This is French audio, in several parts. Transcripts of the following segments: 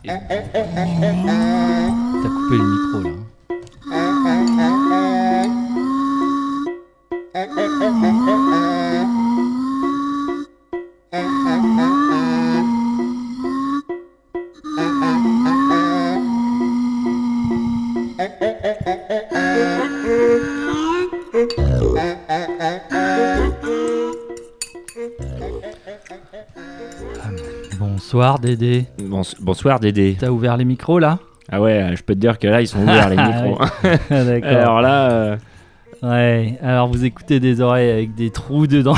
T'as coupé le micro là. Bonsoir Dédé. Bonsoir Dédé. T'as ouvert les micros là ? Ah ouais, je peux te dire que là ils sont ouverts les micros. D'accord. Alors là, Ouais, alors vous écoutez des oreilles avec des trous dedans.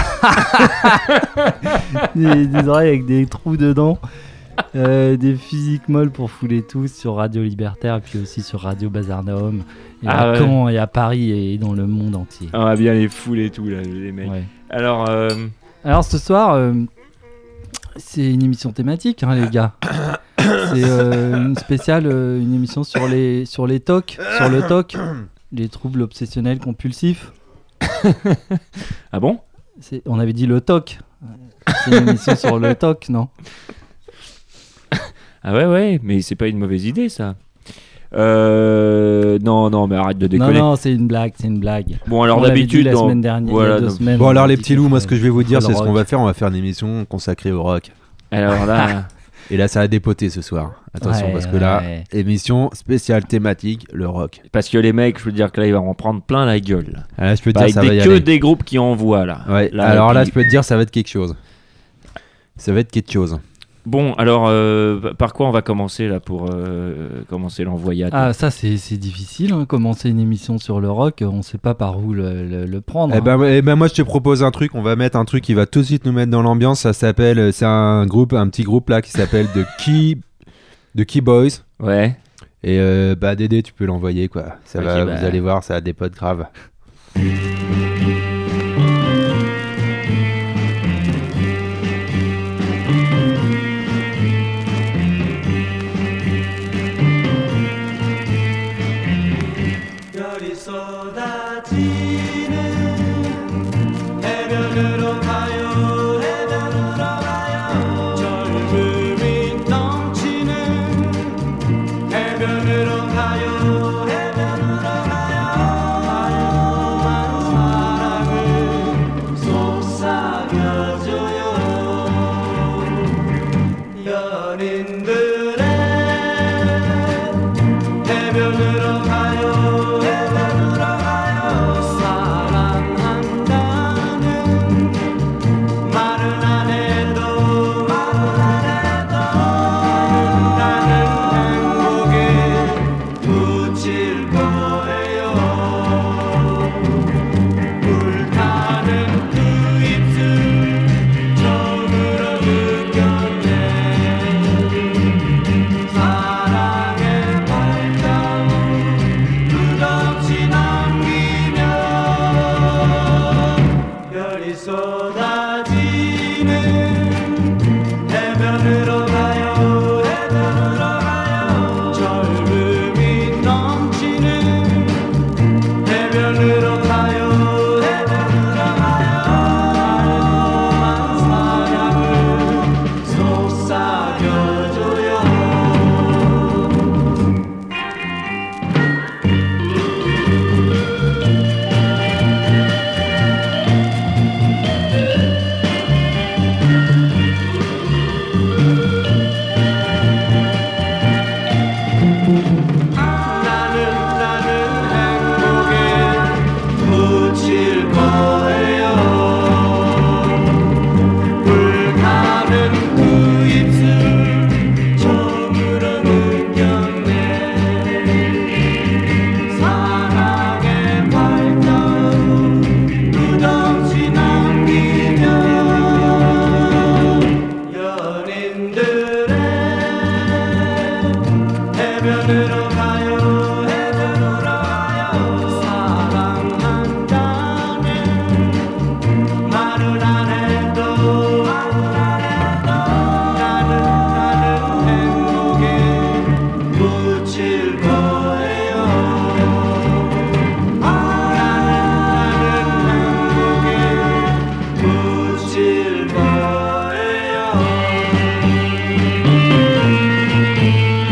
des oreilles avec des trous dedans. Des physiques molles pour fouler tous sur Radio Libertaire et puis aussi sur Radio Bazar Naum. Et à Caen et à Paris et dans le monde entier. On va bien les fouler et tout là, les mecs. Ouais. Alors ce soir, c'est une émission thématique, hein, les gars. C'est une spéciale, une émission sur les TOC, sur le TOC, les troubles obsessionnels compulsifs. Ah bon ? On avait dit le TOC. C'est une émission sur le TOC, non ? Ah ouais, mais c'est pas une mauvaise idée ça. Non, mais arrête de déconner. Non, c'est une blague. Bon, alors on d'habitude, la semaine dernière, voilà, il y a 2 semaines. Bon, alors les petits loups, moi ce que je vais vous dire, c'est ce qu'on rock. va faire. On va faire une émission consacrée au rock. Alors là, Et là, ça va dépoter ce soir. Attention, Ouais, parce que là, ouais. émission spéciale thématique, le rock. parce que les mecs, je veux dire que là, ils vont en prendre plein la gueule. Ah, là, je peux te Bah, dire, avec ça va y que aller. des groupes qui envoient là. Ouais. Là, Alors et là, puis- je peux te dire, ça va être quelque chose. Ça va être quelque chose. Bon, alors par quoi on va commencer là pour commencer l'envoyade ? Ah, ça c'est difficile, hein, commencer une émission sur le rock, on sait pas par où le prendre. Eh hein. ben, moi, je te propose un truc. On va mettre un truc qui va tout de suite nous mettre dans l'ambiance. Ça s'appelle, c'est un petit groupe là qui s'appelle The Key Boys. Ouais. Et Dédé, tu peux l'envoyer quoi. Ça Ok, va, bah. vous allez voir, ça a des potes graves. 별이 쏟아지는 해변으로 가요 해변으로 가요 젊음이 넘치는 해변으로 가요 해변으로 가요 마음만 사랑을 속삭여줘요 연인들의 해변으로 가요 해변으로 가요 사랑한다는 말은 안 해도 나는 행복에 묻힐 거예요 불타는 그 입술 처음으로 느꼈네 사랑의 발자국 끝없이 남기며 별이 쏟아지는 해변으로 가요 해변으로 가요 젊음이 넘치는 해변으로 가요 해변으로 가요 사랑을 속삭여줘요 나는 행복에 묻힐 거예요 불타는 그 입술 처음으로 느꼈네 사랑의 발자국 끝없이 남기며 연인들의 해변으로 가요 해변으로 가요 사랑한다는 말은 안 해도 나는 행복에 묻힐 거예요 나는 행복에 묻힐 거예요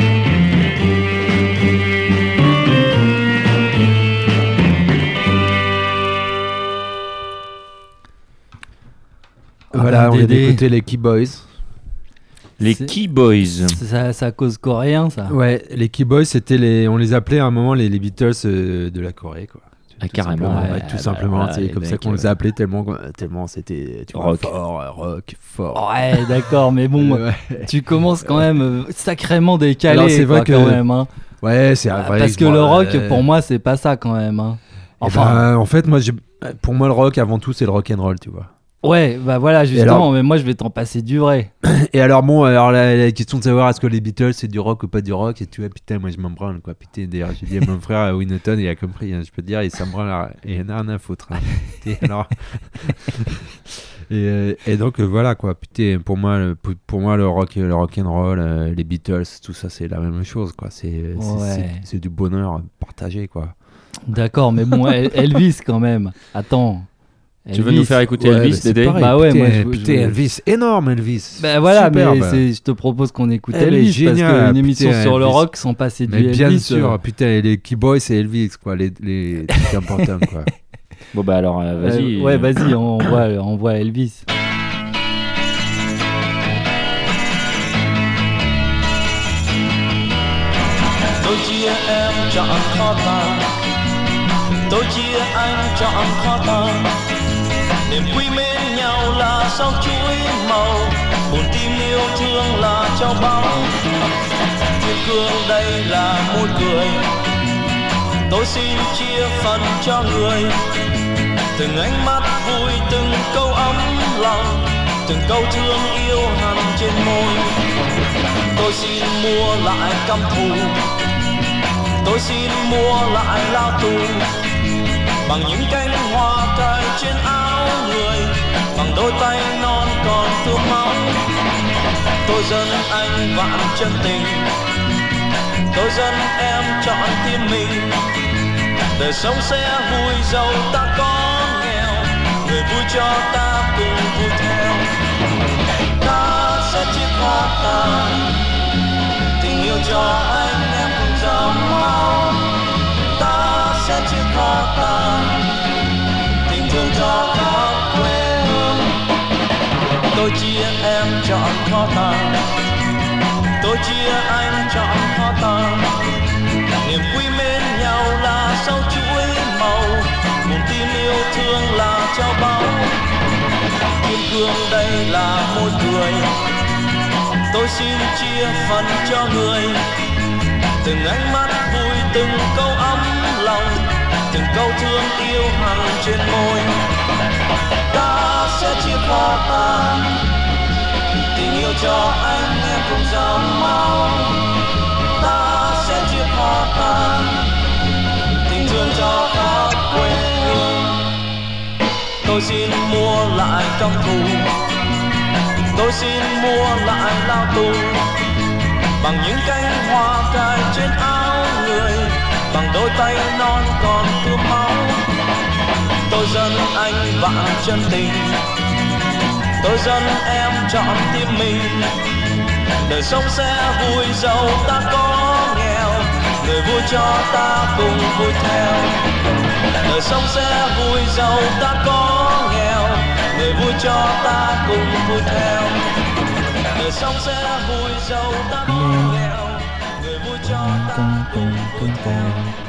on vient Dédé. d'écouter les Key Boys. Les C'est- Key Boys. Ça cause coréen, ça. Ouais, les Key Boys, on les appelait à un moment les Beatles de la Corée, quoi. Ah, Tout carrément, simplement, ouais. tout Ah, simplement, bah, c'est les comme ça mecs, qu'on les a appelés tellement c'était Rock. rock fort. Ouais, d'accord, mais bon, Ouais. tu commences quand même sacrément décalé. Alors, c'est quoi, vrai que- quand même. Hein. Ouais, c'est vrai. Parce que le rock, pour moi, c'est pas ça quand même. Hein. Enfin, en fait, pour moi, le rock avant tout, c'est le rock and roll, tu vois. ouais, bah voilà, justement, alors- mais moi, je vais t'en passer du vrai. Et alors bon, la question de savoir est-ce que les Beatles c'est du rock ou pas du rock, et tu vois, putain, moi je m'en branle, quoi. Putain, d'ailleurs, j'ai dit à mon frère Winneton, il a compris, hein, je peux te dire, il s'en branle, et il en a rien à foutre. Hein. Et alors... et donc voilà, quoi. Putain, pour moi, le rock and roll, les Beatles, tout ça, c'est la même chose, quoi. C'est du bonheur partagé, quoi. D'accord, mais bon, Elvis quand même. Attends. Tu veux nous faire écouter Ouais, Elvis, bah, c'est Dédé? pareil, Bah ouais, putain, moi, je putain, veux- Elvis, énorme Elvis. Bah voilà, Superbe. mais je te propose qu'on écoute Elle est Elvis géniale, parce qu'une émission putain, sur le Elvis. rock sans passer Mais du bien Elvis. sûr, putain, et les Key Boys et Elvis, quoi, les trucs importants, quoi. Bon, bah alors, vas-y. ouais, vas-y, on voit Elvis. Tôi chia em chọn khó ta, tôi chia anh chọn khó ta. Niềm quý mến nhau là sao chuối màu, buồn tim yêu thương là trao bóng. Thiên cương đây là môi cười, tôi xin chia phần cho người. Từng ánh mắt vui, từng câu ấm lòng, từng câu thương yêu hằn trên môi. Tôi xin mua lại căm thù, tôi xin mua lại lao tù, bằng những cánh hoa cài trên áo người, bằng đôi tay non còn thơm máu. Tôi dâng anh vạn chân tình, tôi dâng em trọn tim mình. Đời sống sẽ vui dẫu ta có nghèo, người vui cho ta cùng vui theo. Ta sẽ chia khó ta, tình yêu cho anh em cùng dòng máu. Ta sẽ chia khó ta, tình thương cho khắp quê hương. Tôi chia em chọn khó ta, tôi chia anh chọn khó ta. Niềm quý mến nhau là sao chuỗi màu, buồn tim yêu thương là trao báu. Kim cương đây là môi cười, tôi xin chia phần cho người. Từng ánh mắt vui, từng câu ấm lòng, từng câu thương yêu hằn trên môi. Ta sẽ chia khó ta, tình yêu cho anh em cùng dòng máu. Ta sẽ chia khó ta, tình thương cho khắp quê hương. Tôi xin mua lại căm thù, tôi xin mua lại lao tù, bằng những cánh hoa cài trên áo người, bằng đôi tay non còn thơm máu. Tôi dâng anh vạn chân tình, tôi dâng em trọn tim mình. Đời sống sẽ vui dẫu ta có nghèo, người vui cho ta cùng vui theo. Đời sống sẽ vui dẫu ta có nghèo, người vui cho ta cùng vui theo. Đời sống sẽ vui dẫu ta có nghèo, người vui cho ta cùng vui theo.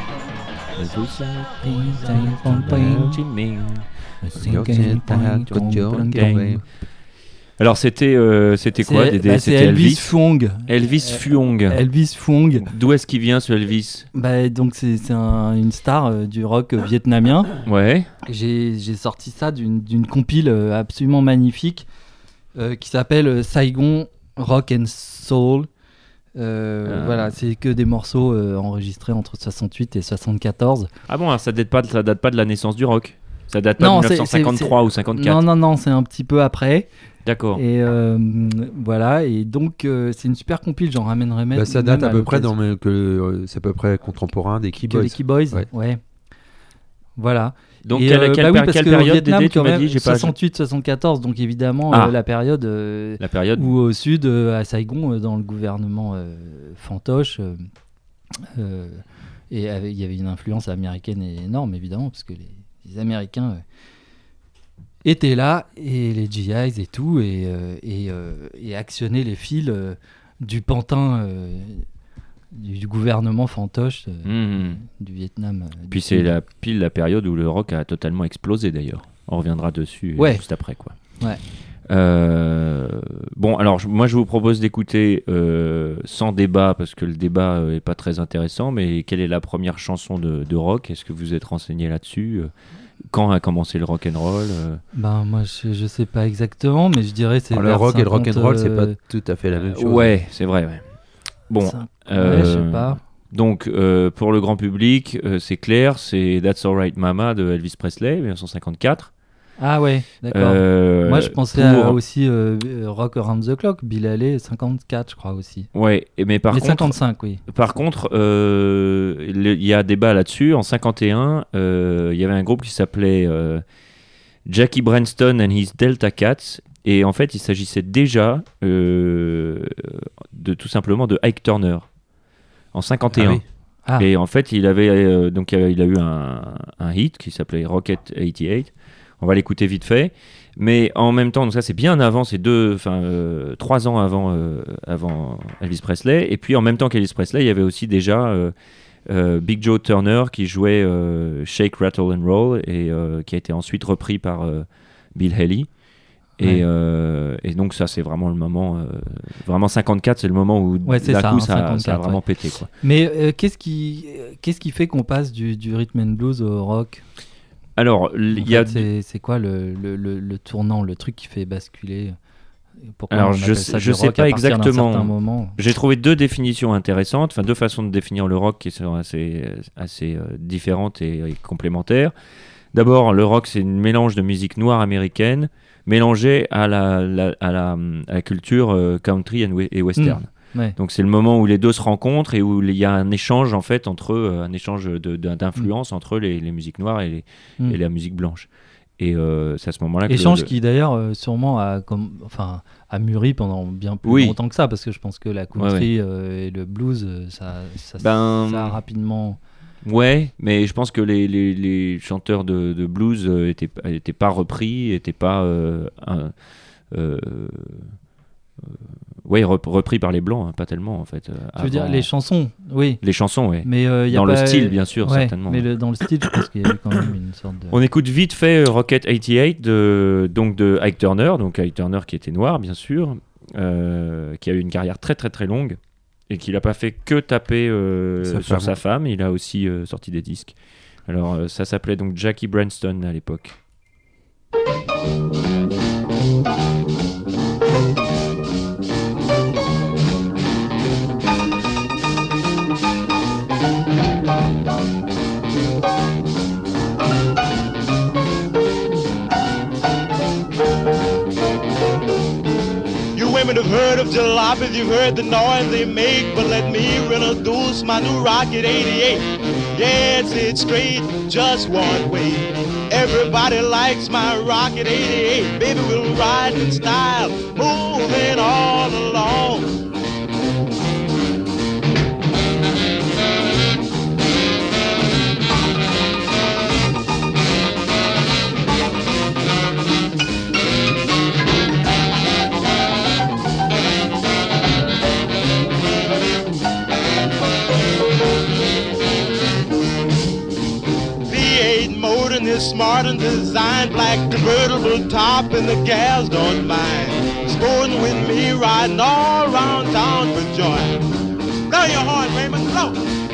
Alors c'était quoi, Dédé? C'est C'était Elvis Fuong. Elvis Fuong. Elvis Fuong. D'où est-ce qu'il vient, ce Elvis? Bah, donc c'est une star du rock vietnamien. Ouais. J'ai sorti ça d'une compile absolument magnifique qui s'appelle Saigon Rock and Soul. Voilà, c'est que des morceaux enregistrés entre 68 et 74. Ah bon, alors ça date pas de la naissance du rock. Ça date pas Non, de 1953 ou 54. Non, c'est un petit peu après. D'accord. Et voilà, et donc c'est une super compile, j'en ramènerai même. Bah, ça date même à peu près l'occasion. c'est à peu près contemporain des Key Que Boys. les Key Boys, Ouais. ouais. Voilà. Donc Et, quelle bah oui, parce quelle qu'au période, Vietnam, Dédé, tu quand m'as même, dit? J'ai pas 68-74, donc évidemment Ah. la période la période. où au sud, à Saigon, dans le gouvernement fantoche, et il y avait une influence américaine énorme, évidemment, parce que les Américains étaient là, et les GIs et tout, et actionnaient les fils du pantin du gouvernement fantoche du Vietnam. Puis c'est pile la période où le rock a totalement explosé d'ailleurs. On reviendra dessus juste après, quoi. Ouais. Bon, alors moi je vous propose d'écouter sans débat, parce que le débat est pas très intéressant, mais quelle est la première chanson de rock? Est-ce que vous êtes renseigné là-dessus? Quand a commencé le rock and roll? Ben moi je sais pas exactement, mais je dirais c'est Le vers rock et le 50, rock and roll, c'est pas tout à fait la même chose. Ouais, c'est vrai. Ouais. Bon, je sais pas. Donc pour le grand public, c'est clair, c'est That's Alright Mama de Elvis Presley, 1954. Ah ouais, d'accord. Moi je pensais à aussi Rock Around the Clock, Bill Haley, 54 je crois aussi. Ouais, mais par contre 55, oui. Par contre, il y a débat là-dessus. En 51, il y avait un groupe qui s'appelait Jackie Branston and His Delta Cats, et en fait il s'agissait déjà de tout simplement de Ike Turner en 51. Ah oui. Ah. Et en fait il avait donc il a eu un hit qui s'appelait Rocket 88. On va l'écouter vite fait, mais en même temps, donc ça c'est bien avant, c'est 3 ans avant Elvis Presley, et puis en même temps qu'Elvis Presley, il y avait aussi déjà Big Joe Turner qui jouait Shake, Rattle and Roll, et qui a été ensuite repris par Bill Haley. Et donc ça c'est vraiment le moment, vraiment 54, c'est le moment où d'un coup ça a vraiment pété, quoi. Mais qu'est-ce qui fait qu'on passe du rhythm and blues au rock? Alors, c'est quoi le tournant, le truc qui fait basculer? Pourquoi alors, on appelle ça je du sais rock pas à partir d'un exactement. certain moment? J'ai trouvé deux définitions intéressantes, enfin deux façons de définir le rock qui sont assez différentes et complémentaires. D'abord, le rock, c'est un mélange de musique noire américaine mélangée à la culture country et western. Ouais. Donc c'est le moment où les deux se rencontrent et où il y a un échange en fait entre eux, un échange d'influence entre les musiques noires et la musique blanche. Et c'est à ce moment-là que échange qui d'ailleurs sûrement a mûri pendant bien plus longtemps que ça, parce que je pense que la country et le blues ça a rapidement. Ouais, mais je pense que les chanteurs de blues étaient pas repris, étaient pas repris par les blancs, hein, pas tellement en fait. Je veux dire les chansons, oui. Les chansons, oui. Mais dans le style, bien sûr, certainement. Mais dans le style, je pense qu'il y a eu quand même une sorte de. On écoute vite fait Rocket 88 de Ike Turner, donc Ike Turner qui était noir, bien sûr, qui a eu une carrière très très très longue et qui n'a pas fait que taper sur sa femme. Il a aussi sorti des disques. Alors ça s'appelait donc Jackie Branston à l'époque. Women have heard of jalopies, you've heard the noise they make, but let me introduce my new Rocket 88. Yes, it's straight, just one way. Everybody likes my Rocket 88. Baby, we'll ride in style, moving all along. Is smart and designed, black convertible top, and the gals don't mind. Sporting with me, riding all around town for joy. Blow your horn, Raymond, blow.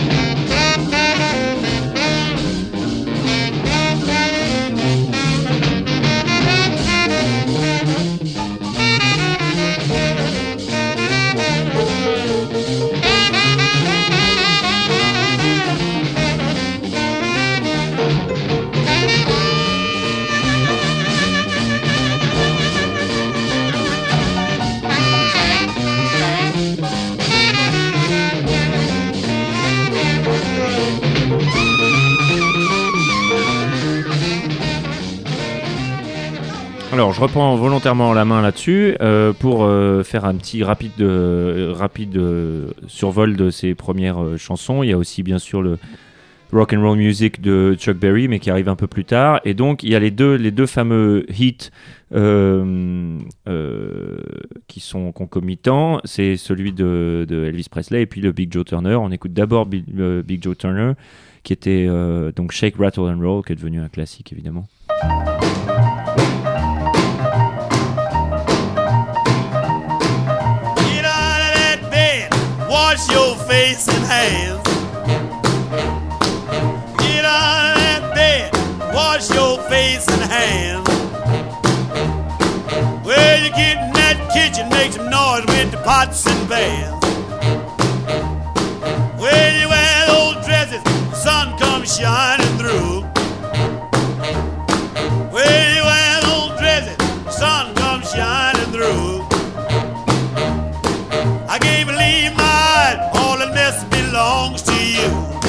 Alors, je reprends volontairement la main là-dessus pour faire un petit rapide survol de ces premières chansons. Il y a aussi, bien sûr, Rock and Roll Music de Chuck Berry, mais qui arrive un peu plus tard. Et donc il y a les deux fameux hits qui sont concomitants. C'est celui de Elvis Presley et puis le Big Joe Turner. On écoute d'abord Big Joe Turner, qui était donc Shake, Rattle and Roll, qui est devenu un classique évidemment. Get out of that bed, wash your face and hands. Get out of that bed, wash your face and hands. Well, you get in that kitchen, make some noise with the pots and pans. Well, you wear those dresses, the sun comes shining through. Well, you wear those dresses, the sun comes shining through. I can't believe my eyes, all that mess belongs to you.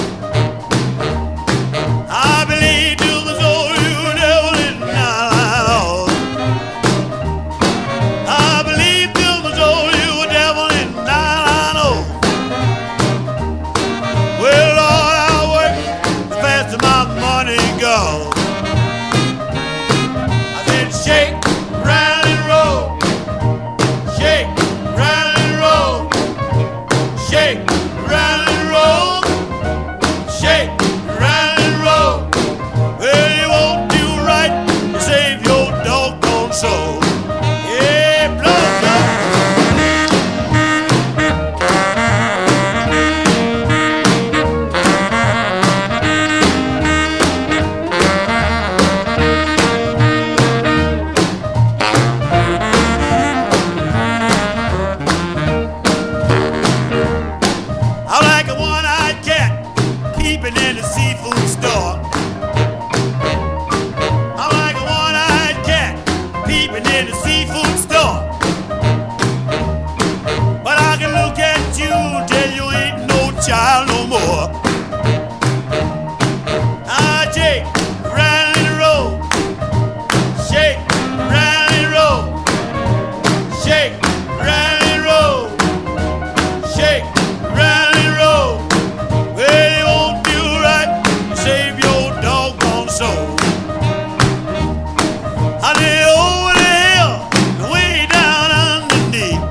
I believe to the soul you devil in my Lord. I believe to the soul you devil in my Lord. Well, Lord, I work the faster my money goes. I said shake, rattle and roll. Shake, rattle and roll. Shake, rattle and roll. Shake, rattle and roll. Well, you won't do right to save your doggone soul. Yeah, blood, blood. I like a one-eyed cat peeping in the seafood store. I like a one-eyed cat peeping in the seafood store. But I can look at you till you ain't no child no more. I shake, rattle and roll. Shake, rattle and roll. Shake, rattle and roll. Shake, rattle and roll. Well, you won't do right to save your doggone soul. I lay over the hill, way down underneath.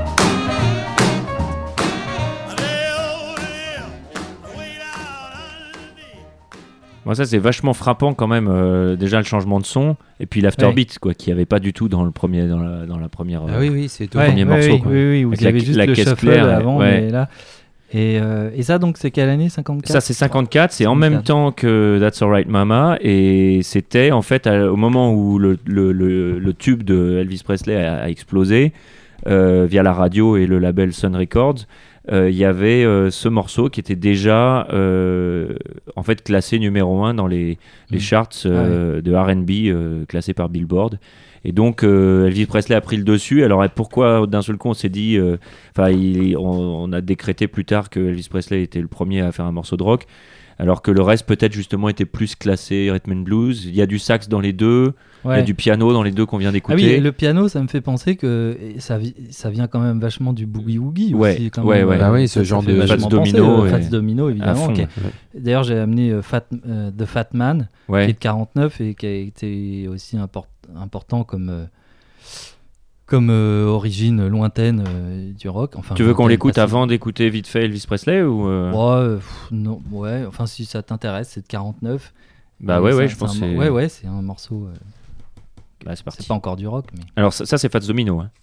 I lay over the hill, way down underneath. Bon, ça c'est vachement frappant quand même, déjà le changement de son et puis l'afterbeat quoi, qui avait pas du tout dans la première Ah oui, c'est tout. Ouais, premier morceau, oui, quoi. oui, oui, où Avec il y avait la- juste la le caisse shuffle claire, avant, ouais. mais là. Et ça, donc, c'est quelle année 54 Ça c'est 54, c'est en 54. même temps que That's Alright Mama, et c'était en fait au moment où le tube de Elvis Presley a explosé via la radio et le label Sun Records. Il y avait ce morceau qui était déjà en fait classé numéro 1 dans les charts de R&B classés par Billboard. Et donc Elvis Presley a pris le dessus. Alors pourquoi d'un seul coup on s'est dit, on a décrété plus tard que Elvis Presley était le premier à faire un morceau de rock, alors que le reste peut-être justement était plus classé rhythm and blues. Il y a du sax dans les deux, il y a du piano dans les deux qu'on vient Ah d'écouter. oui, et le piano, ça me fait penser que ça vient quand même vachement du boogie-woogie Ouais, aussi. Quand ouais, même. ouais. Ah oui, ce Ça genre fait de vachement Fats penser, Domino, Fats et- Domino, à évidemment. fond. qui est- D'ailleurs, j'ai amené The Fat Man, qui Ouais. est de 49 et qui a été aussi important comme origine lointaine du rock. Enfin, Tu veux qu'on lointaine, l'écoute pas si- avant d'écouter vite fait Elvis Presley ou Non, ouais, enfin si ça t'intéresse, c'est de 49. Bah Et ouais, c'est ouais, un- je pense c'est que un- c'est. Ouais, c'est un morceau. Bah, c'est parti. C'est pas encore du rock, mais. Alors ça c'est Fats Domino. Hein.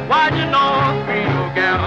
Why'd you know Reno gal?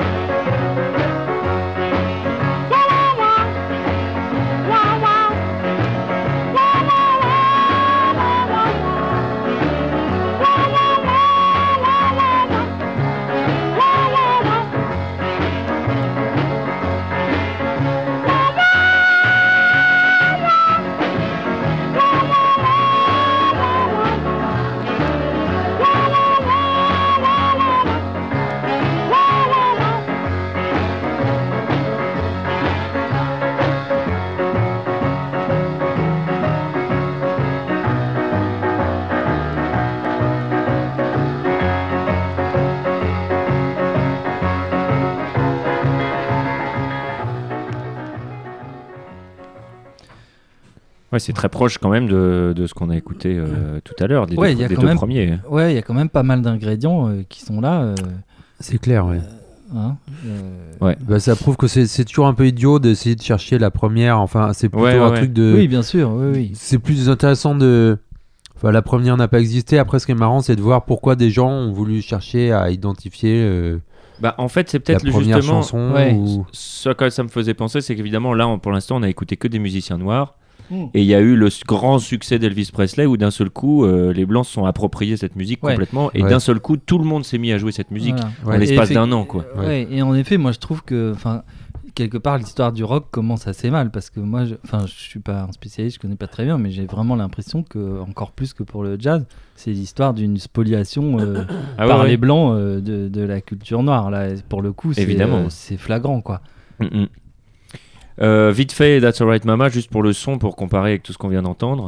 Ouais, c'est très proche quand même de ce qu'on a écouté tout à l'heure, des Ouais, deux, il y a les quand deux même- premiers. Ouais, il y a quand même pas mal d'ingrédients qui sont là. C'est clair, ouais. Hein, Bah, ça prouve que c'est toujours un peu idiot d'essayer de chercher la première. Enfin, c'est plutôt Ouais, un ouais. truc de. Oui, bien sûr, oui. C'est plus intéressant de. Enfin, la première n'a pas existé. Après, ce qui est marrant, c'est de voir pourquoi des gens ont voulu chercher à identifier Bah, en fait, c'est la peut-être première justement chanson. Ouais. Ou... ce que ça me faisait penser, c'est qu'évidemment, là, pour l'instant, on a écouté que des musiciens noirs. Mm. Et il y a eu le grand succès d'Elvis Presley où d'un seul coup, les Blancs se sont appropriés cette musique Ouais. complètement. Et Ouais. d'un seul coup, tout le monde s'est mis à jouer cette musique Voilà. en Ouais. l'espace Et d'un an, quoi. Ouais, et en effet, moi je trouve que, enfin, quelque part, l'histoire du rock commence assez mal parce que moi, je suis pas un spécialiste, je connais pas très bien, mais j'ai vraiment l'impression que, encore plus que pour le jazz, c'est l'histoire d'une spoliation Ah par ouais, les ouais. blancs de la culture noire. Là, pour le coup, Évidemment. c'est flagrant, quoi. Mm-mm. Vite fait, That's Alright Mama, juste pour le son, pour comparer avec tout ce qu'on vient d'entendre.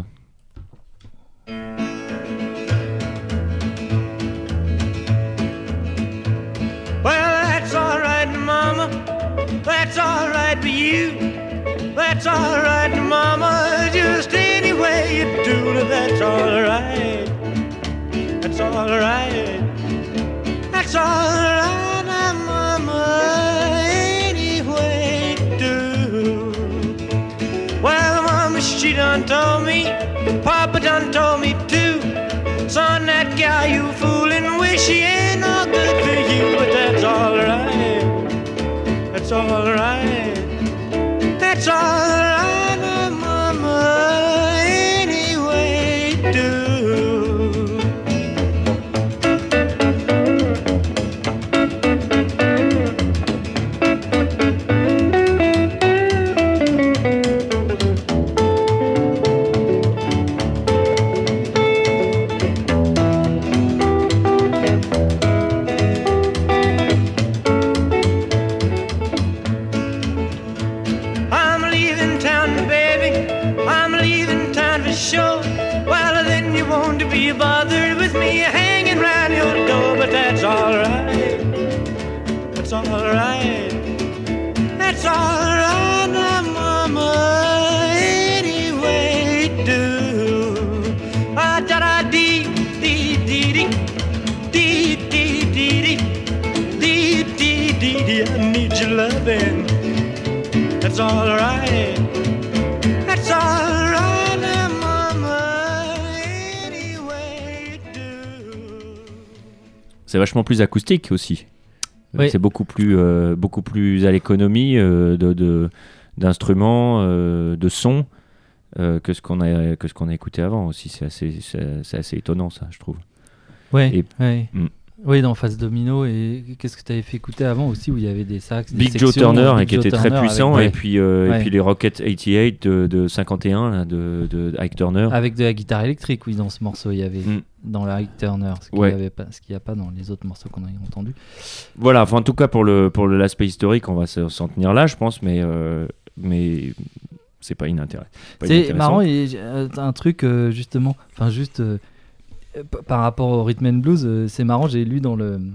Well, that's all right, Mama. That's all right for you. That's all right, Mama. Just any way you do it, that's all right. That's all right. That's all right, Mama. Any way you do. Well, Mama, she done told me. Papa done told me too. Son, that guy you fooling with, she ain't no good for you, but that's all right. That's all right. That's all right, Mama. Any way you do. I'm leaving town, baby. I'm leaving town for sure. Well, then you won't be bothered with me hanging round your door, but that's all right. That's all right. That's all right, now, Mama. Any way you do. Ah, da da dee dee dee dee dee dee dee dee dee dee dee. I need your loving. That's all right. That's all right, now, Mama. Any way you do. C'est vachement plus acoustique aussi. Oui. C'est beaucoup plus à l'économie d'instruments, de sons que ce qu'on a écouté avant aussi. C'est assez étonnant, ça, je trouve. Ouais. Et- ouais. Mm. Oui, dans Phase Domino. Et qu'est-ce que tu avais fait écouter avant aussi où il y avait des sax, des Big Joe sections, Turner, Big qui Joe était très Turner puissant, avec, et puis les Rocket 88 de 51 là, de Ike Turner. avec de la guitare électrique, oui, dans ce morceau, il y avait Mm. dans la Ike Turner, ce qu'il Ouais. n'y avait pas, ce qu'il y a pas dans les autres morceaux qu'on a entendus. Voilà, enfin, en tout cas pour l'aspect historique, on va s'en tenir là, je pense, mais c'est pas inintéressant. C'est marrant, et un truc justement, enfin juste par rapport au rhythm and blues, c'est marrant, j'ai lu dans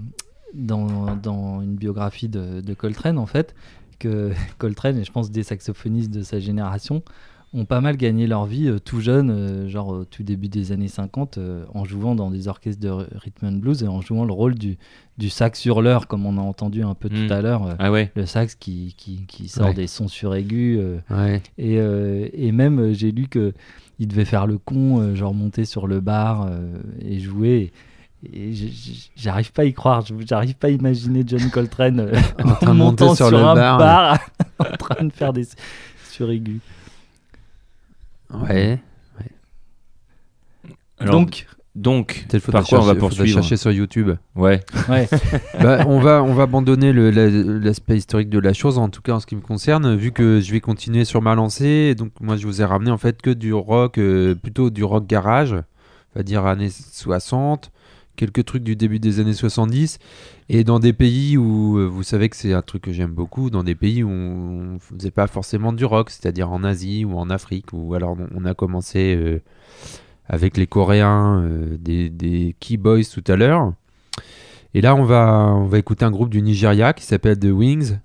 une biographie de Coltrane en fait que Coltrane, et je pense des saxophonistes de sa génération, ont pas mal gagné leur vie tout jeunes, genre au tout début des années 50, en jouant dans des orchestres de rhythm and blues et en jouant le rôle du sax hurleur, comme on a entendu un peu tout à l'heure, Ah ouais. le sax qui sort Ouais. des sons suraigus. Ouais. Et même, j'ai lu qu'il devait faire le con, genre monter sur le bar et jouer. Et j'arrive pas à y croire. J'arrive pas à imaginer John Coltrane En train de monter montant sur sur le un bar. bar en train de faire des suraigus. Ouais. Alors, Donc, Peut-être par quoi on va poursuivre chercher sur YouTube. Ouais. ouais. Bah, on va abandonner l'aspect historique de la chose, en tout cas en ce qui me concerne, vu que je vais continuer sur ma lancée. Donc moi je vous ai ramené en fait que du rock, plutôt du rock garage, on va dire années 60, quelques trucs du début des années 70, et dans des pays où, vous savez que c'est un truc que j'aime beaucoup, dans des pays où on faisait pas forcément du rock, c'est-à-dire en Asie ou en Afrique, ou alors on a commencé avec les Coréens, des Key Boys tout à l'heure. Et là, on va écouter un groupe du Nigeria qui s'appelle The Wings,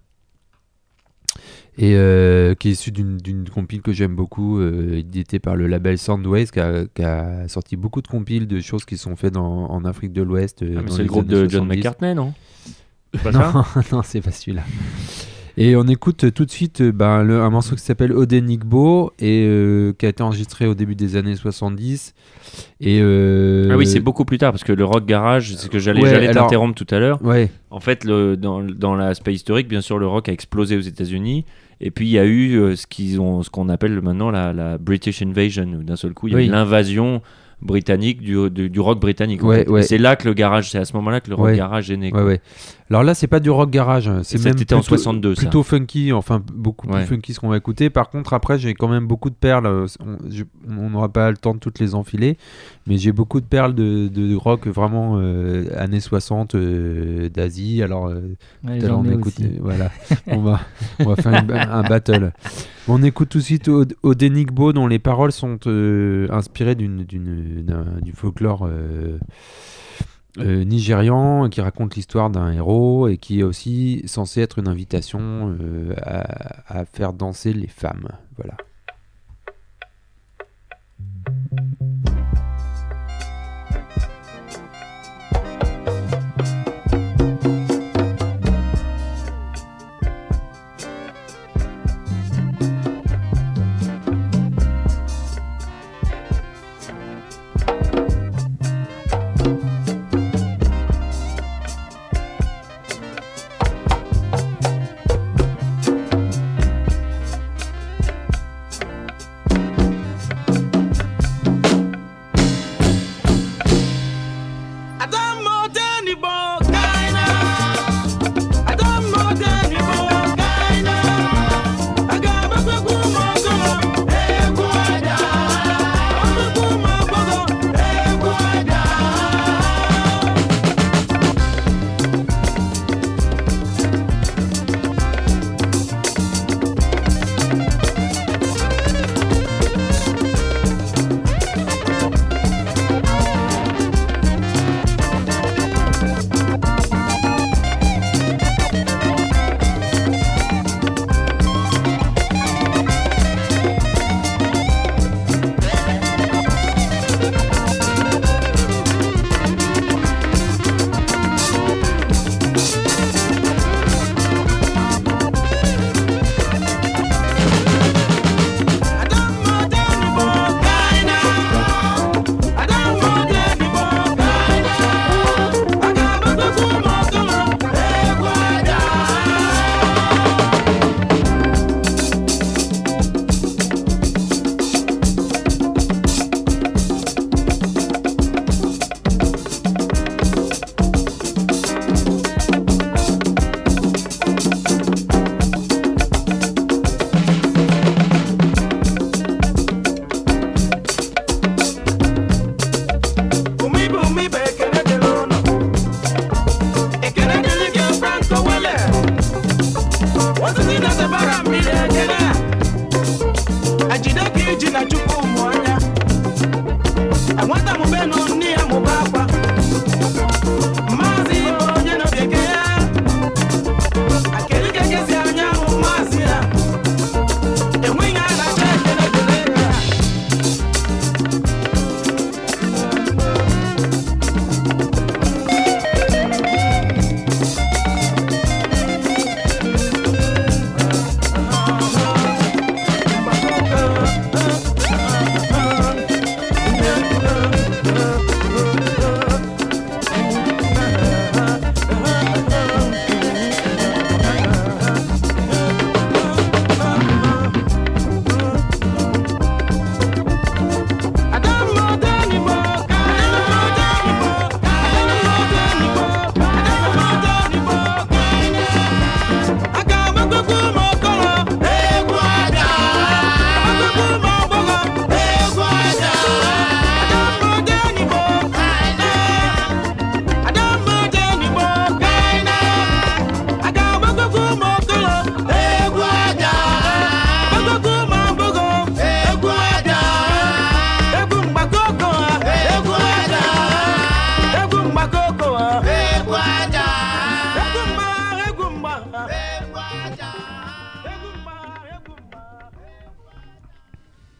et qui est issu d'une compile que j'aime beaucoup, édité par le label Soundwaves, qui a sorti beaucoup de compiles de choses qui sont faites en Afrique de l'Ouest. Ah, mais dans c'est le les groupe années de John 70. McCartney, non? C'est pas Non, ça? non, c'est pas celui-là. Et on écoute tout de suite un morceau qui s'appelle Odenigbo, et qui a été enregistré au début des années 70. Et Ah oui, c'est beaucoup plus tard, parce que le rock garage, c'est ce que j'allais Ouais, alors- t'interrompre tout à l'heure. Ouais, En fait, dans l'aspect historique, bien sûr, le rock a explosé aux États-Unis. Et puis, il y a eu ce qu'on appelle maintenant la British Invasion, où d'un seul coup, il y a Oui. eu l'invasion britannique du rock britannique. en Ouais, fait. ouais. Et c'est là que le garage, c'est à ce moment-là que le rock Ouais. garage est né. quoi. ouais. Alors là, c'est pas du rock garage, c'est ça, même c'était en plutôt, 62, ça. plutôt funky, enfin beaucoup Ouais. plus funky ce qu'on va écouter. Par contre, après, j'ai quand même beaucoup de perles. On n'aura pas le temps de toutes les enfiler, mais j'ai beaucoup de perles de rock vraiment années 60 d'Asie. Alors, Ouais, tout à l'heure, j'en on ai a aussi. écouté. Voilà, on va faire un battle. On écoute tout de suite Odenigbo, dont les paroles sont inspirées du folklore nigérian, qui raconte l'histoire d'un héros et qui est aussi censé être une invitation à faire danser les femmes. Voilà.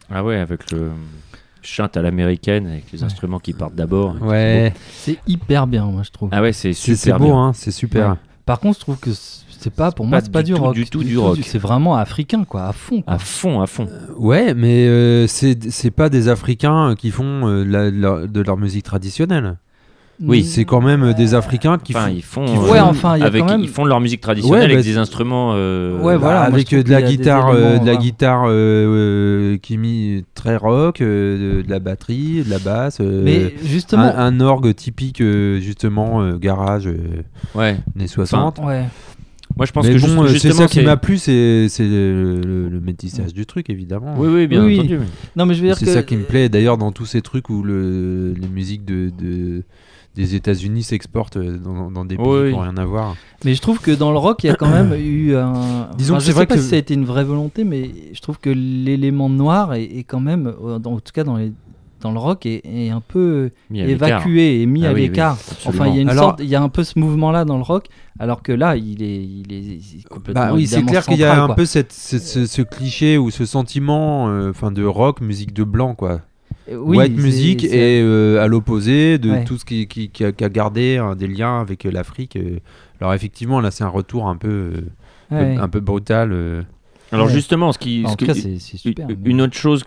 Ah ouais, avec le chant à l'américaine, avec les instruments qui partent d'abord. Ouais, C'est hyper bien, moi, je trouve. Ah ouais, c'est c'est super beau, bien. hein, c'est super. Ouais. Par contre, je trouve que c'est pas, pour C'est moi, pas c'est pas du du tout, rock. du tout du rock. C'est vraiment africain, quoi, à fond. Quoi. À fond, à fond. Ouais, mais c'est pas des Africains qui font de leur musique traditionnelle. Oui. C'est quand même des Africains qui Enfin, font. ils font. Ouais, enfin, il y a avec, quand même- ils font de leur musique traditionnelle Ouais, avec bah, des instruments. Ouais, voilà, moi, avec je trouve de la qu'il y a des guitare, éléments, de la voilà. guitare qui mis très rock, de la batterie, de la basse, Mais justement, un orgue typique justement garage Ouais. années 60. ouais. Moi, je pense Mais que bon, c'est justement, ça qui m'a plu, c'est le métissage du truc évidemment. Oui, oui, bien Oui. entendu. Non, mais je veux dire C'est que ça qui me plaît. D'ailleurs, dans tous ces trucs où les musiques des États-Unis s'exportent dans des pays Oui. qui n'ont rien à voir. Mais je trouve que dans le rock, il y a quand même eu un. Disons que je c'est sais vrai pas que- si ça a été une vraie volonté, mais je trouve que l'élément noir est quand même, en tout cas dans le rock, est un peu Mis à l'écart. évacué et mis Ah à oui, oui, l'écart. absolument. Enfin, il y a une Alors- sorte, il y a un peu ce mouvement-là dans le rock, alors que là, il est complètement. Bah oui, c'est évidemment clair qu'il y a central, un quoi. peu ce cliché ou ce sentiment enfin de rock, musique de blanc, quoi. Oui, White c'est- music c'est- et à l'opposé de Ouais. tout ce qui a gardé des liens avec l'Afrique. Alors effectivement, là, c'est un retour un peu, ouais. un peu brutal. Alors, Ouais. justement, En tout cas, c'est super. une autre chose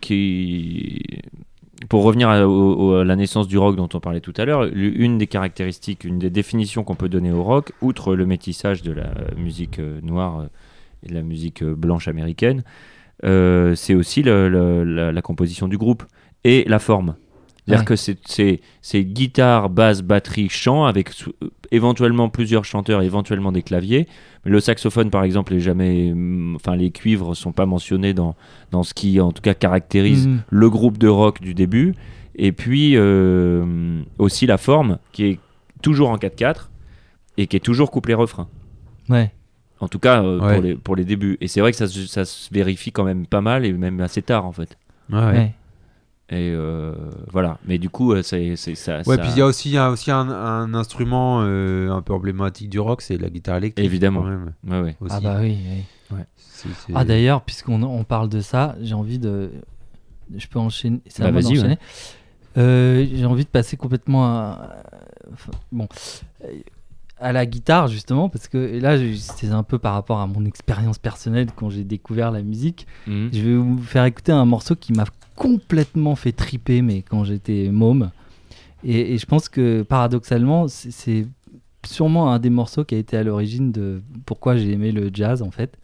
pour revenir à la naissance du rock dont on parlait tout à l'heure, une des caractéristiques, une des définitions qu'on peut donner au rock, outre le métissage de la musique noire et de la musique blanche américaine, c'est aussi la composition du groupe et la forme. C'est-à-dire Ouais. que c'est guitare, basse, batterie, chant, avec éventuellement plusieurs chanteurs, éventuellement des claviers. Mais le saxophone, par exemple, est jamais. Enfin, les cuivres sont pas mentionnés dans ce qui, en tout cas, caractérise Mhm. le groupe de rock du début. Et puis aussi la forme, qui est toujours en 4/4 et qui est toujours couplet-refrain. Ouais. En tout cas, Ouais. pour les débuts. Et c'est vrai que ça se vérifie quand même pas mal et même assez tard, en fait. Ouais. Et voilà. Mais du coup, c'est ça. Ouais, ça- puis il y a aussi un instrument un peu emblématique du rock, c'est la guitare électrique. Évidemment. quand même, Ouais, ouais. aussi. Ah bah oui. oui. C'est- Ah d'ailleurs, puisqu'on parle de ça, j'ai envie de. Je peux enchaîner. C'est à Bah, moi vas-y, d'enchaîner. J'ai envie de passer complètement à la guitare justement parce que et là c'est un peu par rapport à mon expérience personnelle quand j'ai découvert la musique. Mhm. Je vais vous faire écouter un morceau qui m'a complètement fait triper mais quand j'étais môme et je pense que paradoxalement c'est sûrement un des morceaux qui a été à l'origine de pourquoi j'ai aimé le jazz en fait.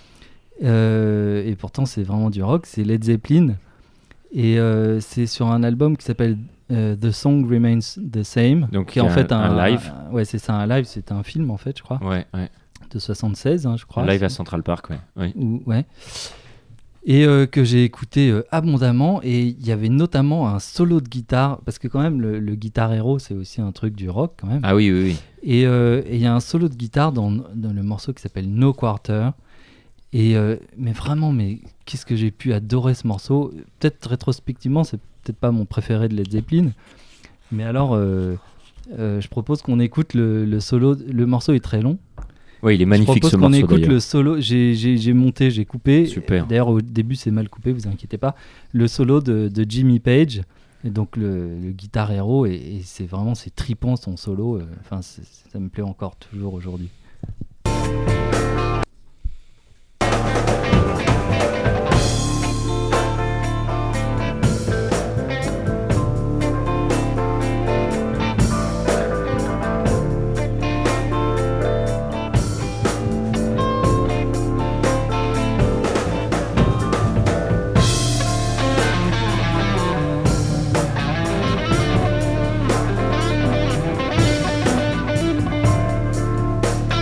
Et pourtant c'est vraiment du rock, c'est Led Zeppelin et c'est sur un album qui s'appelle The Song Remains the Same, Donc, qui est en fait un live. ouais, c'est ça, un live, c'est un film en fait, je crois, Ouais, ouais. de 76, hein, je crois. Un live à Central Park, ouais. Oui. Ouais. Et que j'ai écouté abondamment. Et il y avait notamment un solo de guitare, parce que quand même, le guitar hero, c'est aussi un truc du rock quand même. Ah oui, oui, oui. Et il y a un solo de guitare dans le morceau qui s'appelle No Quarter. Et mais vraiment, mais qu'est-ce que j'ai pu adorer ce morceau. Peut-être rétrospectivement, c'est peut-être pas mon préféré de Led Zeppelin. Mais alors, je propose qu'on écoute le solo. Le morceau est très long. Oui, il est Je magnifique propose ce qu'on morceau écoute d'ailleurs. le solo. J'ai monté, j'ai coupé. Super. D'ailleurs, au début, c'est mal coupé, vous inquiétez pas. Le solo de Jimmy Page, et donc le guitar hero, et c'est vraiment c'est tripant son solo. Enfin, ça me plaît encore toujours aujourd'hui. Thank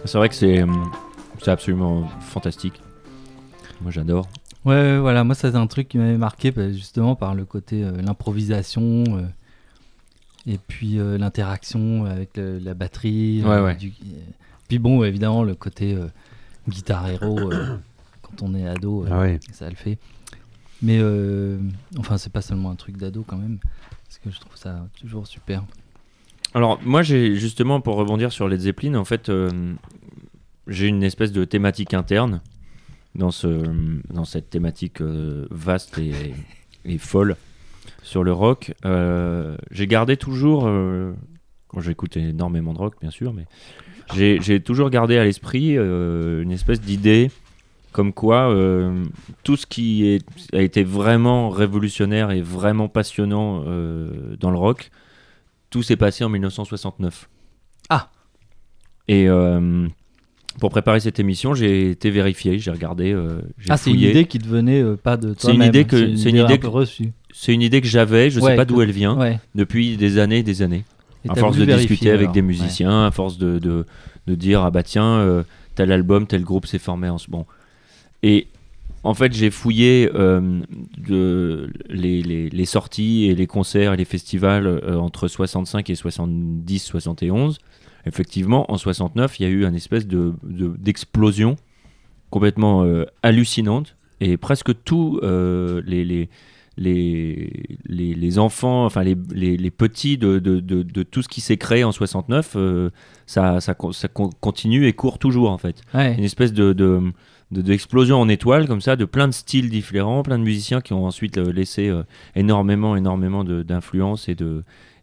C'est vrai que c'est absolument fantastique. Moi, j'adore. Ouais, voilà, moi ça c'est un truc qui m'avait marqué justement par le côté l'improvisation et puis l'interaction avec la batterie. Ouais. Puis bon, évidemment, le côté guitare héros quand on est ado, ça le fait. Mais enfin, c'est pas seulement un truc d'ado quand même, parce que je trouve ça toujours super. Alors, moi, j'ai justement, pour rebondir sur Led Zeppelin, en fait, j'ai une espèce de thématique interne dans cette thématique vaste et folle sur le rock. J'ai gardé toujours, quand j'écoute énormément de rock bien sûr, mais j'ai toujours gardé à l'esprit une espèce d'idée comme quoi tout ce qui a été vraiment révolutionnaire et vraiment passionnant dans le rock, tout s'est passé en 1969. Ah. Et pour préparer cette émission, j'ai été vérifié, j'ai regardé, j'ai c'est fouillé. une idée qui te venait pas de C'est une toi-même. idée que reçue. C'est une idée que j'avais, je sais pas d'où elle vient, Ouais. depuis des années et des années. Et À t'as force de voulu discuter vérifier, avec alors. des musiciens, à force de dire ah bah tiens, tel album, tel groupe s'est formé en ce bon. Et en fait, j'ai fouillé les sorties et les concerts et les festivals entre 65 et 70, 71. Effectivement, en 69, il y a eu une espèce d'explosion complètement hallucinante et presque tous les enfants, enfin les petits de tout ce qui s'est créé en 69, ça continue et court toujours en fait. Ouais. Une espèce d'explosion en étoiles comme ça, de plein de styles différents, plein de musiciens qui ont ensuite laissé énormément d'influence et de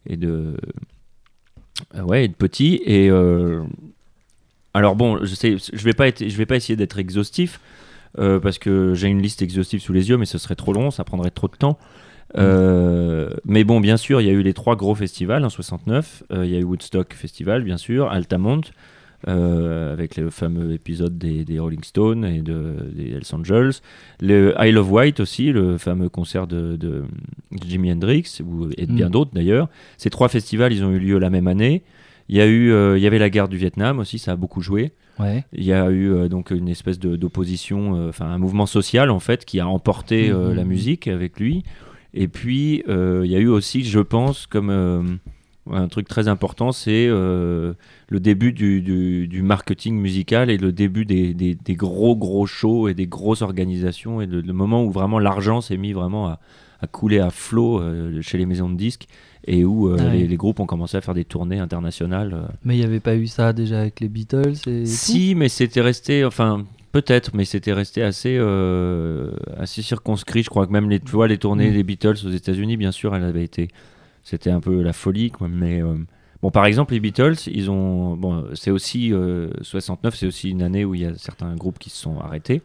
petits. Et alors bon, je vais pas essayer d'être exhaustif parce que j'ai une liste exhaustive sous les yeux, mais ce serait trop long, ça prendrait trop de temps. Mais bon, bien sûr, il y a eu les 3 gros festivals en 69. Il y a eu Woodstock Festival, bien sûr, Altamont, avec le fameux épisode des Rolling Stones et des Hells Angels. Le Isle of Wight aussi, le fameux concert de Jimi Hendrix, et de bien d'autres d'ailleurs. Ces 3 festivals, ils ont eu lieu la même année. Il y avait la guerre du Vietnam aussi, ça a beaucoup joué. Ouais. Il y a eu donc une espèce d'opposition, un mouvement social en fait qui a emporté la musique avec lui. Et puis il y a eu aussi, je pense, comme un truc très important, c'est le début du marketing musical et le début des gros shows et des grosses organisations et le moment où vraiment l'argent s'est mis vraiment à couler à flot chez les maisons de disques et où les groupes ont commencé à faire des tournées internationales. Mais il n'y avait pas eu ça déjà avec les Beatles Si, mais c'était resté, enfin peut-être, mais c'était resté assez circonscrit. Je crois que même les tournées des Beatles aux États-Unis, bien sûr, c'était un peu la folie, quoi. Mais bon, par exemple, les Beatles, c'est aussi 69, c'est aussi une année où il y a certains groupes qui se sont arrêtés.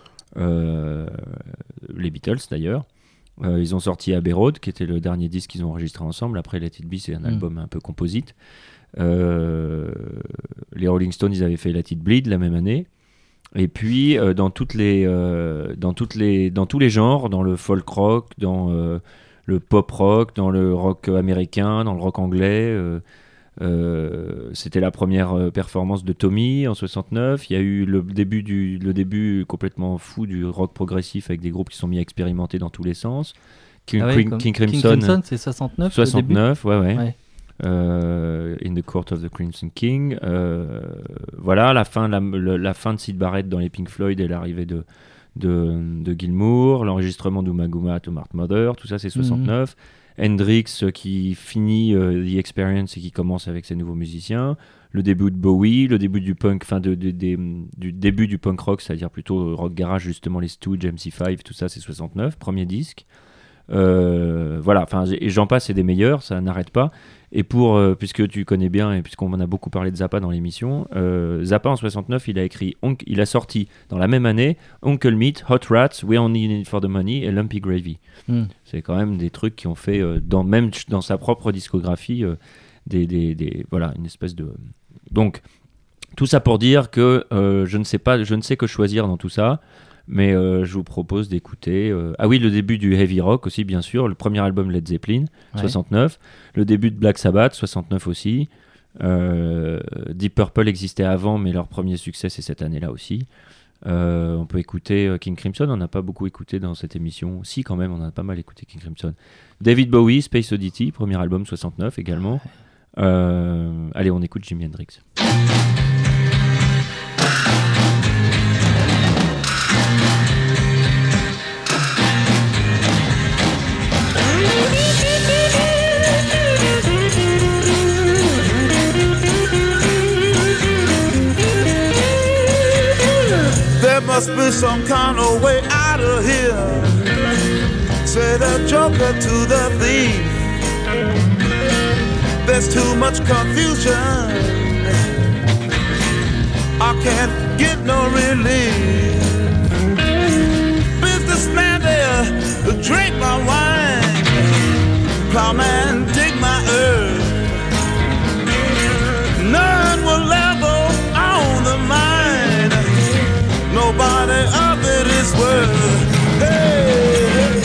Les Beatles d'ailleurs. Ils ont sorti Abbey Road, qui était le dernier disque qu'ils ont enregistré ensemble. Après, Let It Be, c'est un album un peu composite. Les Rolling Stones, ils avaient fait Let It Bleed la même année. Et puis, dans tous les genres, dans le folk rock, dans le pop rock, dans le rock américain, dans le rock anglais, c'était la première performance de Tommy en 69. Il y a eu le début complètement fou du rock progressif avec des groupes qui sont mis à expérimenter dans tous les sens. King Crimson, c'est 69. 69, ouais. In the Court of the Crimson King. Voilà, la fin de Syd Barrett dans les Pink Floyd et l'arrivée de Gilmour, l'enregistrement d'Umaguma to Mart Mother, tout ça c'est 69. Hendrix qui finit The Experience et qui commence avec ses nouveaux musiciens, le début de Bowie, le début du punk, du début du punk rock, c'est-à-dire plutôt rock garage, justement les Stooges, MC5, tout ça c'est 69, premier disque. Voilà, et j'en passe, c'est des meilleurs, ça n'arrête pas. Et puisque tu connais bien et puisqu'on en a beaucoup parlé de Zappa dans l'émission, Zappa en 69, il a sorti dans la même année Uncle Meat, Hot Rats, We're Only In It For The Money et Lumpy Gravy. C'est quand même des trucs qui ont fait, même dans sa propre discographie, voilà, une espèce de... Donc, tout ça pour dire que je ne sais que choisir dans tout ça. Mais je vous propose d'écouter... le début du heavy rock aussi, bien sûr. Le premier album Led Zeppelin, 69. Le début de Black Sabbath, 69 aussi. Deep Purple existait avant, mais leur premier succès c'est cette année-là aussi. On peut écouter King Crimson, on n'a pas beaucoup écouté dans cette émission. Si, quand même, on a pas mal écouté King Crimson. David Bowie, Space Oddity, premier album 69 également. Allez, on écoute Jimi Hendrix. There must be some kind of way out of here, said the joker to the thief. There's too much confusion, I can't get no relief. Businessman there, drink my wine. Plowman, dig my earth. None will level on the mine. Nobody of it is worth. Hey, hey.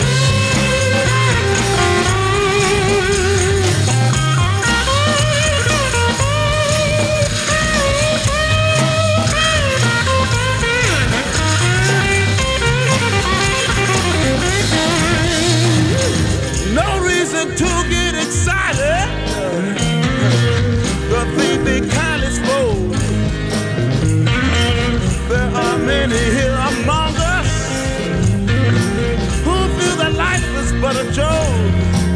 No reason to get excited. The thief be kindly spoke. There are many here among us who feel that life is but a joke.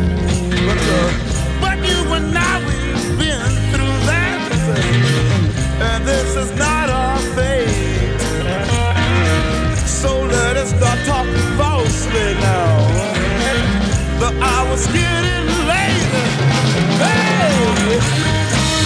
But you and I, we've been through that, and this is not our fate. So let us start talking falsely now. The hour's getting late. Hey!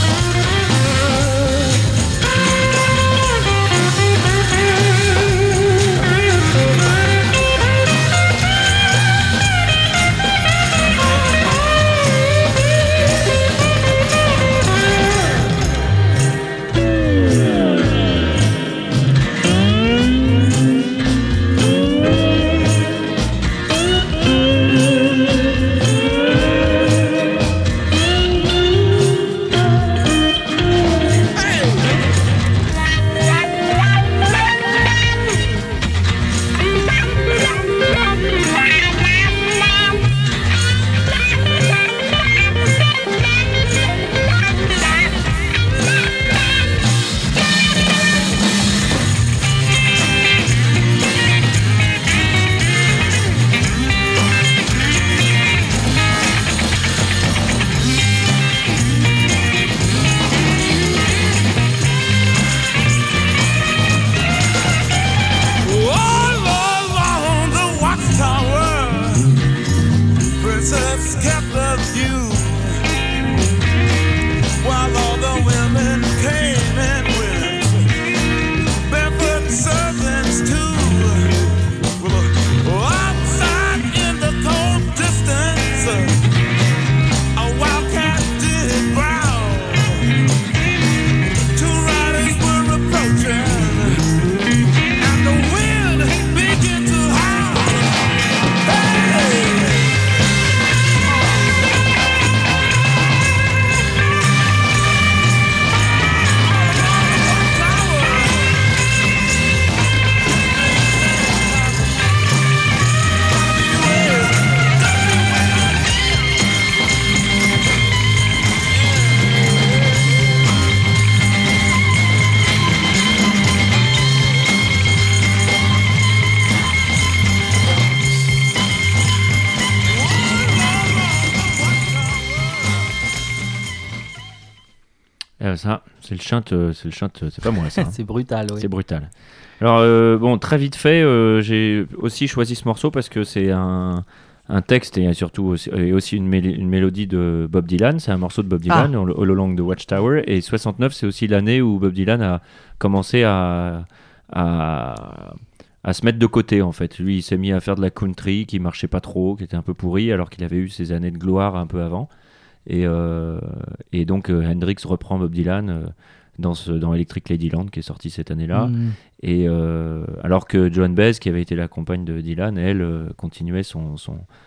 Ça, c'est le chant, c'est pas moi ça. C'est brutal, oui. C'est brutal. Alors, bon, très vite fait, j'ai aussi choisi ce morceau parce que c'est un texte et surtout aussi une mélodie de Bob Dylan. C'est un morceau de Bob Dylan, All Along the Watchtower. Et 69, c'est aussi l'année où Bob Dylan a commencé à se mettre de côté, en fait. Lui, il s'est mis à faire de la country qui marchait pas trop, qui était un peu pourri, alors qu'il avait eu ses années de gloire un peu avant. Et donc Hendrix reprend Bob Dylan dans Electric Ladyland qui est sorti cette année-là. Et alors que Joan Baez, qui avait été la compagne de Dylan, elle continuait son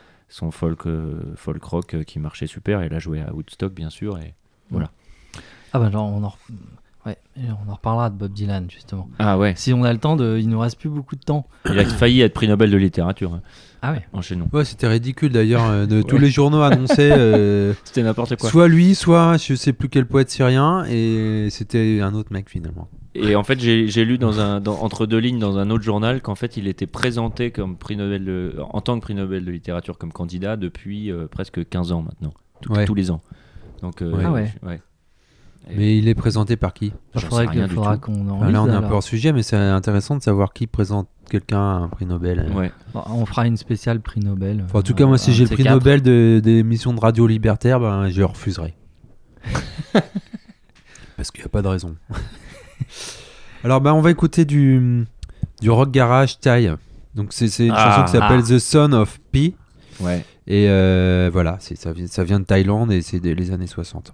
folk rock qui marchait super. Elle a joué à Woodstock, bien sûr. Et voilà. Ah bah genre, ouais, on en reparlera de Bob Dylan justement. Ah ouais. Si on a le temps, il nous reste plus beaucoup de temps. Il a failli être prix Nobel de littérature. Hein. Ah ouais. Enchaînons. Ouais, c'était ridicule d'ailleurs. Tous les journaux annonçaient C'était n'importe quoi. soit lui, soit je sais plus quel poète syrien, et c'était un autre mec finalement. Et en fait, j'ai lu entre deux lignes dans un autre journal qu'en fait, il était présenté comme prix Nobel en tant que prix Nobel de littérature comme candidat depuis presque 15 ans maintenant, tous les ans. Donc, Ah ouais. Mais il est présenté par qui? J'en sais rien du faudra tout. qu'on en Là, on est un lise, peu hors sujet, mais c'est intéressant de savoir qui présente quelqu'un à un prix Nobel. Ouais. Bon, on fera une spéciale prix Nobel. Enfin, en tout cas, moi, si j'ai le prix Nobel des émissions de radio libertaire, ben, je refuserai. Parce qu'il n'y a pas de raison. Alors, ben, on va écouter du rock garage Thai. Donc, c'est une chanson qui s'appelle The Son of P. Ouais. Et voilà, ça vient de Thaïlande et c'est les années 60.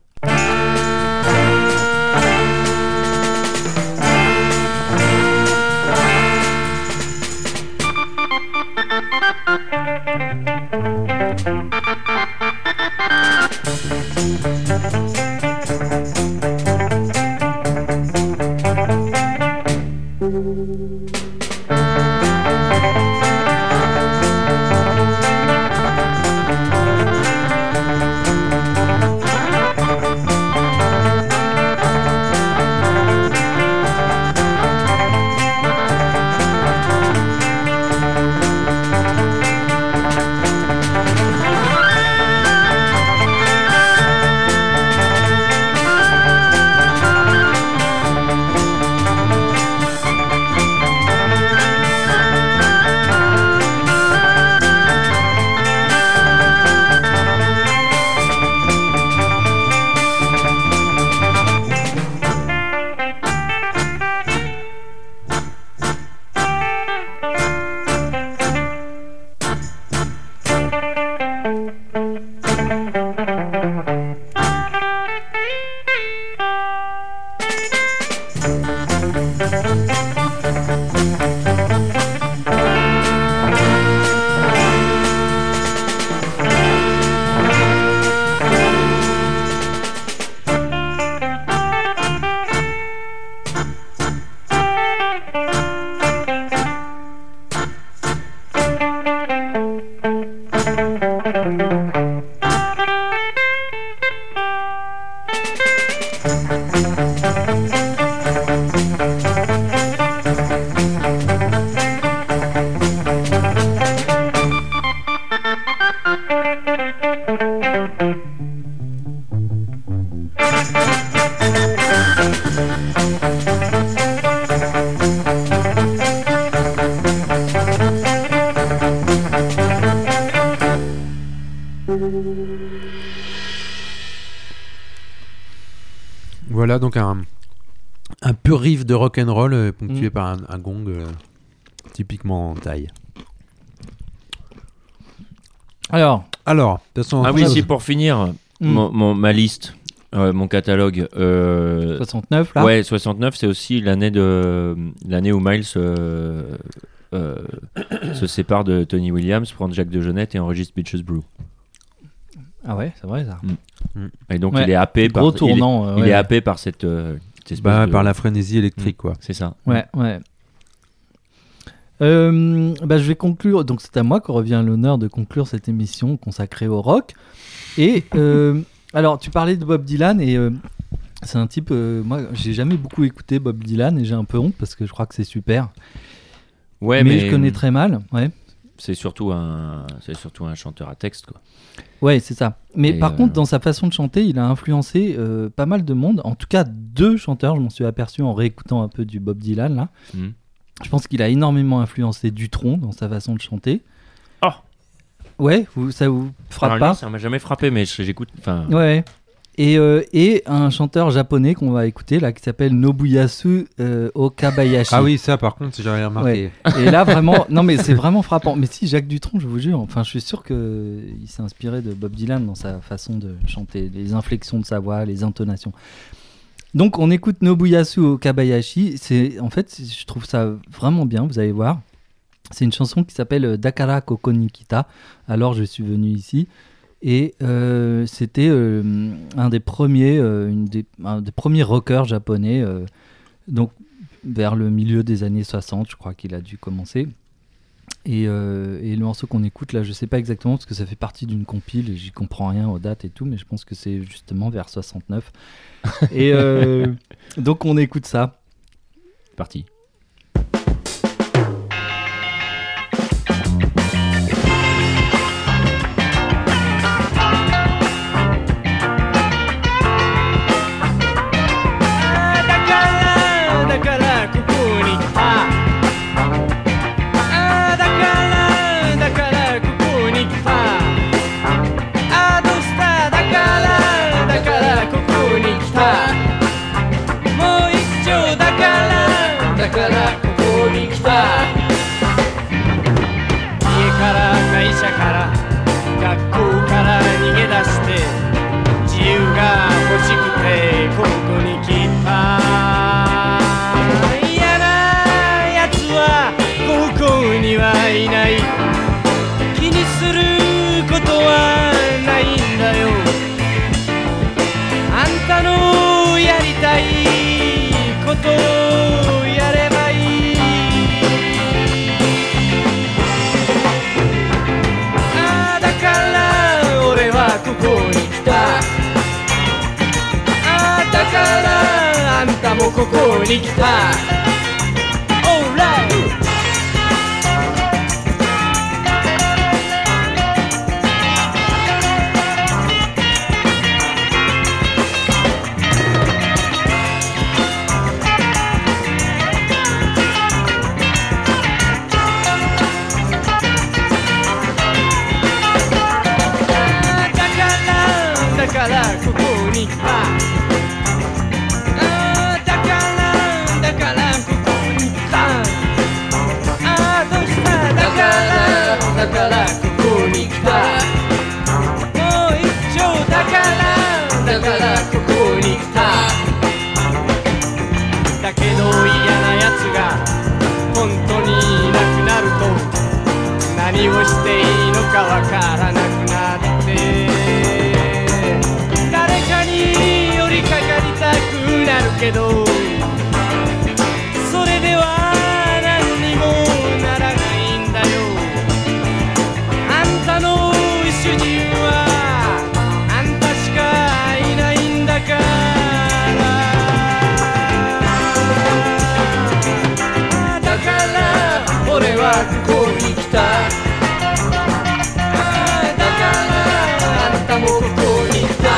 Voilà donc un pur riff de rock'n'roll ponctué par un gong typiquement thaï. Alors, de toute façon, Ah oui, si pour finir, ma liste, mon catalogue. 69 là. Ouais, 69, c'est aussi l'année où Miles se sépare de Tony Williams, prend Jacques DeJohnette et enregistre Beaches Brew. Ah ouais, c'est vrai ça. Et donc Ouais, il est happé par gros tournant. il est happé par cette espèce de... par la frénésie électrique quoi. C'est ça. Ouais. Je vais conclure. Donc c'est à moi que revient l'honneur de conclure cette émission consacrée au rock. Et alors tu parlais de Bob Dylan et c'est un type. Moi, j'ai jamais beaucoup écouté Bob Dylan et j'ai un peu honte parce que je crois que c'est super. Ouais, mais je connais très mal. Ouais. C'est surtout un chanteur à texte quoi. Ouais, c'est ça. Mais Et par contre, dans sa façon de chanter, il a influencé pas mal de monde. En tout cas, 2 chanteurs. Je m'en suis aperçu en réécoutant un peu du Bob Dylan là. Je pense qu'il a énormément influencé Dutronc dans sa façon de chanter. Oh. Ouais, ça vous frappe pas? Ça m'a jamais frappé, mais j'écoute. Ouais. Et un chanteur japonais qu'on va écouter là qui s'appelle Nobuyasu Okabayashi. Ah oui, ça par contre, j'ai rien remarqué. Ouais. Et là vraiment, non mais c'est vraiment frappant. Mais si Jacques Dutronc, je vous jure, enfin je suis sûr que il s'est inspiré de Bob Dylan dans sa façon de chanter, les inflexions de sa voix, les intonations. Donc on écoute Nobuyasu Okabayashi. En fait, je trouve ça vraiment bien. Vous allez voir. C'est une chanson qui s'appelle Dakara Koko Nikita. Alors je suis venu ici. Et c'était un des premiers rockers japonais, donc vers le milieu des années 60, je crois qu'il a dû commencer. Et le morceau qu'on écoute là, je sais pas exactement parce que ça fait partie d'une compile et j'y comprends rien aux dates et tout, mais je pense que c'est justement vers 69. Et donc on écoute ça. Parti. ここに来たオーライだからここに来ただからここに来たもう一丁だからここに来ただけど嫌なやつが本当にいなくなると何をしていいのかわからなくなって誰かに寄りかかりたくなるけどそれでは何にもならないんだよあの主人はあんたしかいないんだからだから俺はここに来ただからあんたもここに来た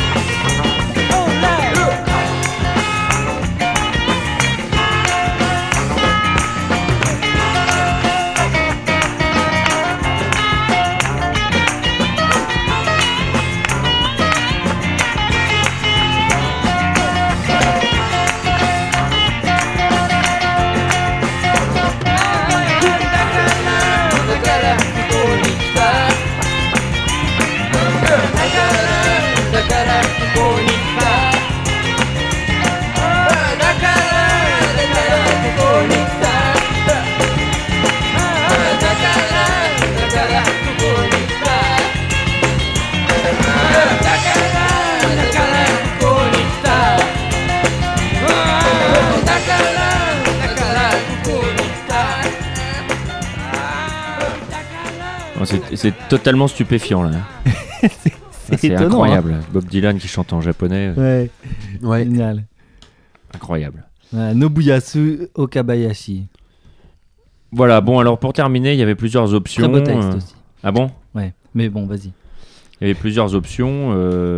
C'est totalement stupéfiant là. C'est étonnant, incroyable. Hein. Bob Dylan qui chante en japonais. Ouais. Génial. Incroyable. Nobuyasu Okabayashi. Voilà, bon alors pour terminer, il y avait plusieurs options. Très beau texte aussi. Ah bon ? Ouais, mais bon, vas-y. Il y avait plusieurs options,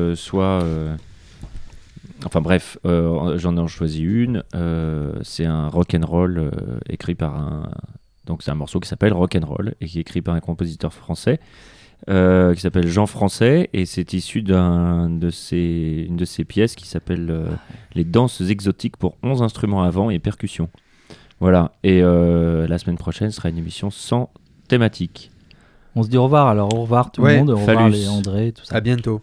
enfin bref, j'en ai choisi une. C'est un rock'n'roll écrit par un... Donc c'est un morceau qui s'appelle Rock'n'Roll et qui est écrit par un compositeur français qui s'appelle Jean Français et c'est issu une de ses pièces qui s'appelle Les danses exotiques pour 11 instruments à vent et percussions. Voilà, et la semaine prochaine sera une émission sans thématique. On se dit au revoir alors, au revoir tout le monde, au revoir les André, tout ça. À bientôt.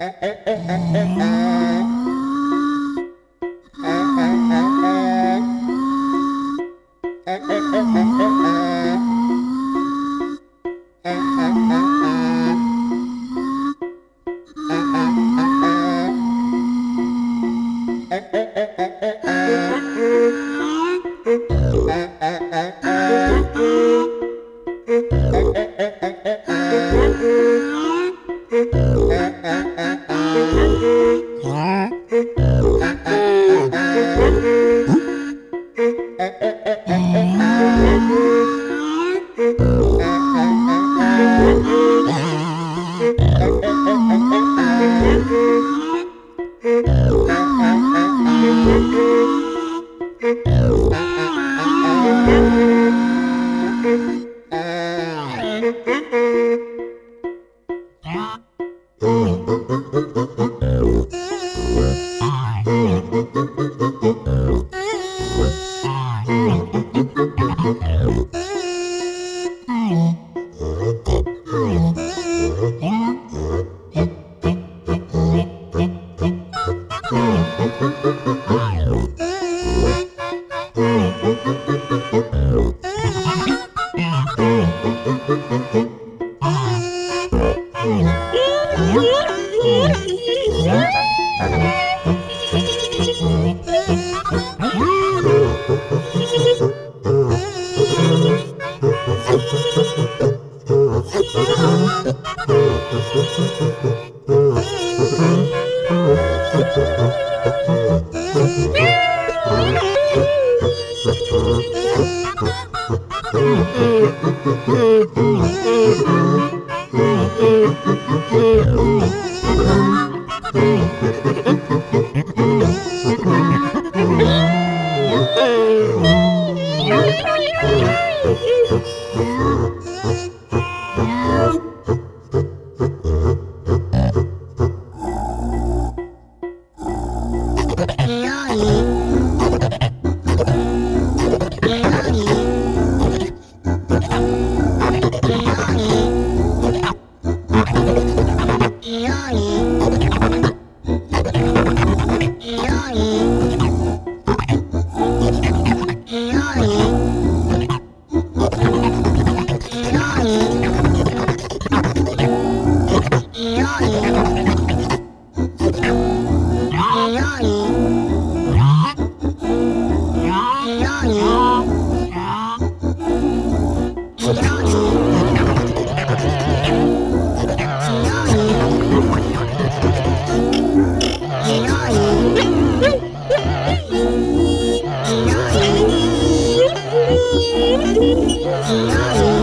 Yeah.